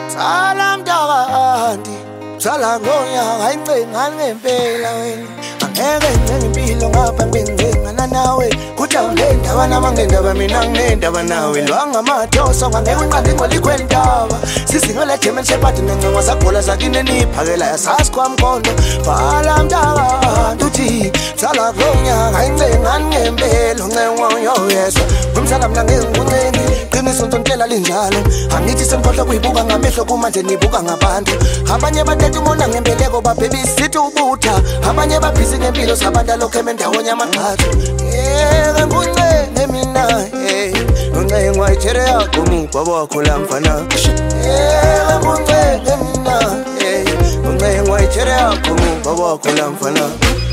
Salam Dawandi, Salangoya, I think I'm Bela. Ngempilo ngapha ngibengena nawe kujawulenda bana mangenda baminangenda banawe lwanga mathoso ngangeke unqande ngolikwendaba sisingela German Shepherd nengcwa sagbola zakine niphakela yasasi kwamkondo bhala mntaka uthi sala ngonya ngayingcengani ngempilo ngcenwa yoyeswa ngumsala mina ngengunceni qiniso ntontela linjalo angithi sengikhohlwa kuyibuka ngamehlo kumanje nibuka ngabantu abanye bathethe umona ngempeleko babhebisithi ubutha abanye babhizi ngempilo sabantu lokho emendawonye amaqhatho ngunce mina ngunce ngwayithere yakho mubaba wakho la mfana ngunce mina ngunce ngwayithere yakho mubaba wakho la mfana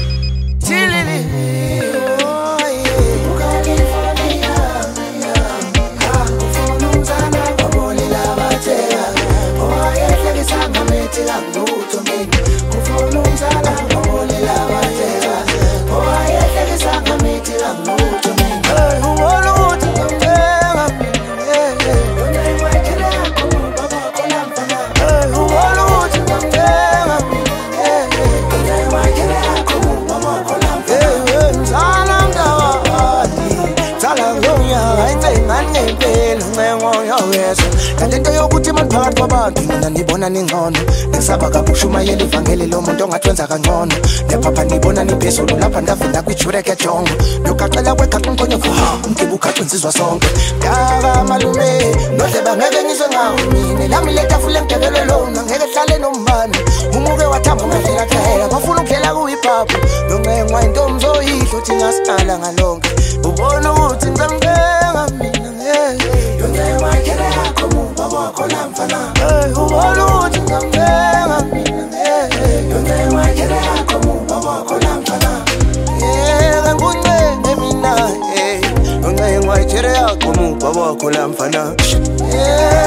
Kanti yokuthi maniphakathi kwabantu mina nibona ningcono ngisaba kabushumayela ivangeli lo muntu ongatwenza kangcono nephapha nibona niphezulu lapha ndavenda kwijureke jongo lokaqela kwekhathi nkonyo umdibuka kwenzizwa sonke daka malume nodleba ngeke ngizwe ngawo mina lami letafule ngidebelwe lona ngeke hlale nombani umuke wathamba ngahlela khaya bafuna ukudlela kuhip-hop nongengwa intombi zoyihlo uthi ngasala ngalonke ubona ukuthi ngizamkenga mina Baba kola mfana